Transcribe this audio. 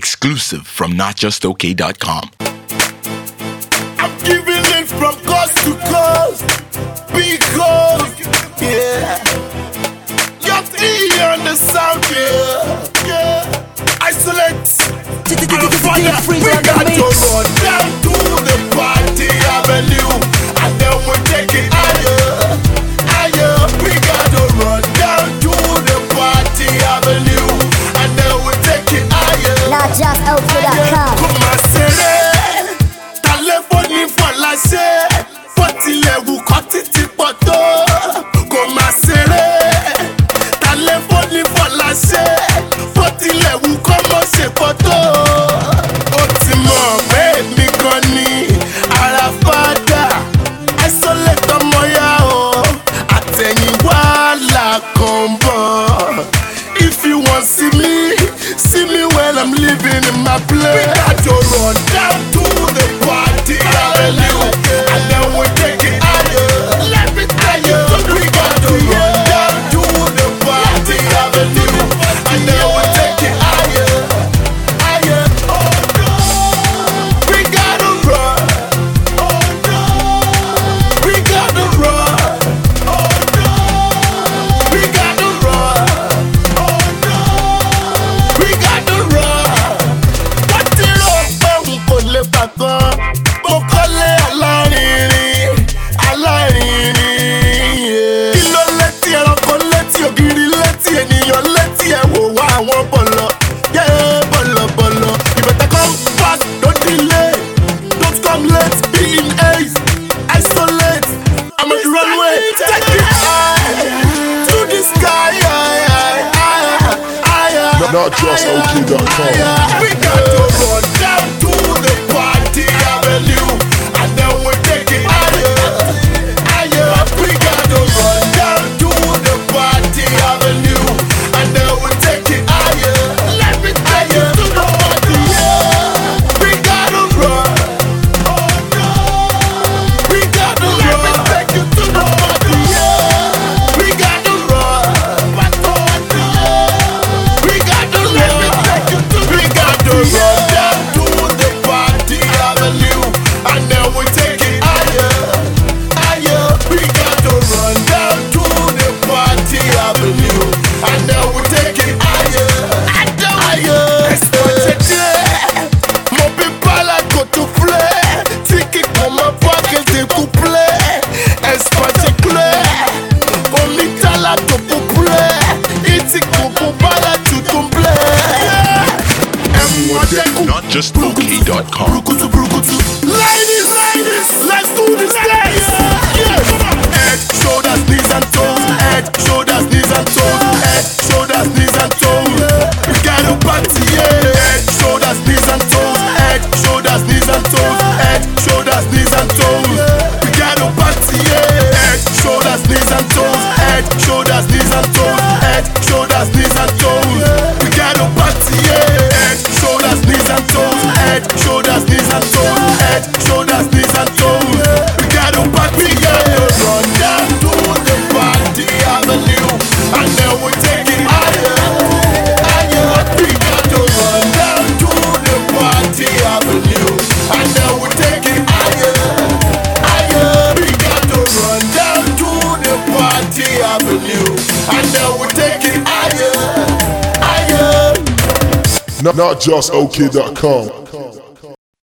Exclusive from NotJustOK.com. I'm giving it from coast to coast, because, yeah, just here on the sound, yeah. Isolate, we got to run down to the party avenue, and then we take it higher, higher. We got to run down to the party avenue, and then we take it higher. NotJustOK.com. Come on, say telephone for la ṣe, fọ́tìlẹ̀wù kọ́ títí pọ̀ tó. Kò má ṣeré, telephone for la ṣe, fọ́tìlẹ̀wù kọ́ mọ́ ṣe pọ̀ tó. Ó ti mọ̀ pé mi gan ni ara fada, isolate ọmọ ya o, àtẹ̀yìnwá là kàn bọ̀. If you want see me when I'm living in my place. We got to run down to the party avenue, and then we take it higher. Let me tell you, we got to run down to the party avenue, and then we take it higher, higher. Oh no, we gotta run. Oh no, we gotta run. Oh no, we gotta run. Oh no, we gotta run. What the love kò lè pàkan? Mo kọ́lé alárinrin, alárinrin. Kí ló létí ẹranko létí ògiri létí ènìyàn létí ẹ̀ wò wá àwọn bọ̀lọ̀? Bọ̀lọ̀. You better come fast, don't delay. Don't come late, be in haste. Isolate, I'm on the runway. Take it high to the sky. NotJustOK.com. We got to run down to the party avenue, and then we take it higher, higher. We got to run down to the party avenue, and then we take it higher. Let me tell you to the party, yeah. We gotta run. Oh no, we gotta run. Let me take you to the party, yeah. We gotta run. But oh no, we gotta run. We got to run down to the party avenue, and then we take it higher, higher. We got to run down to the party avenue, and then we take it higher, higher. Mon people like go to play, ticket for my pocket they could play. Espace clair, only talent to play. It's a couple bala to play. NotJustOK.com. Ladies, let's do this dance. Head, shoulders, knees and toes. Head, shoulders, knees and toes. Head, shoulders, knees and toes. We got a party, yeah. Head, shoulders, knees and toes. Head, shoulders, knees and toes. Head, shoulders, knees and toes. We got a party, yeah. Head, shoulders, knees and toes. Head, shoulders, knees and toes. Head, shoulders, knees and toes. We got a party, yeah. Head, shoulders, knees and toes. Head, shoulders, knees and toes. Head, shoulders, knees and toes. We got a party, yeah. Run down to the party avenue, and then we take it higher, higher. We got to run down to the party avenue, and then we take it higher, higher. We got to run down to the party avenue, and then we take it higher, higher. NotJustOK.com.